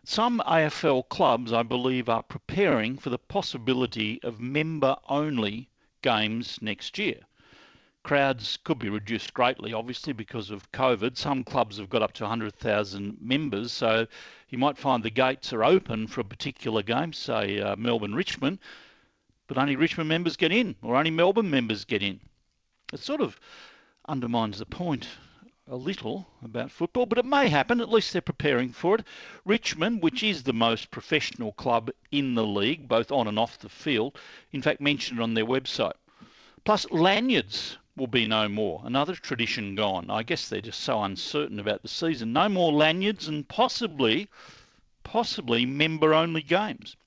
Some AFL clubs, I believe, are preparing for the possibility of member-only games next year. Crowds could be reduced greatly, obviously, because of COVID. Some clubs have got up to 100,000 members, so you might find the gates are open for a particular game, say Melbourne-Richmond, but only Richmond members get in, or only Melbourne members get in. It sort of undermines the point a little about football, but it may happen. At least they're preparing for it. Richmond, which is the most professional club in the league, both on and off the field, in fact mentioned it on their website. Plus, lanyards will be no more. Another tradition gone. I guess they're just so uncertain about the season. No more lanyards and possibly member-only games.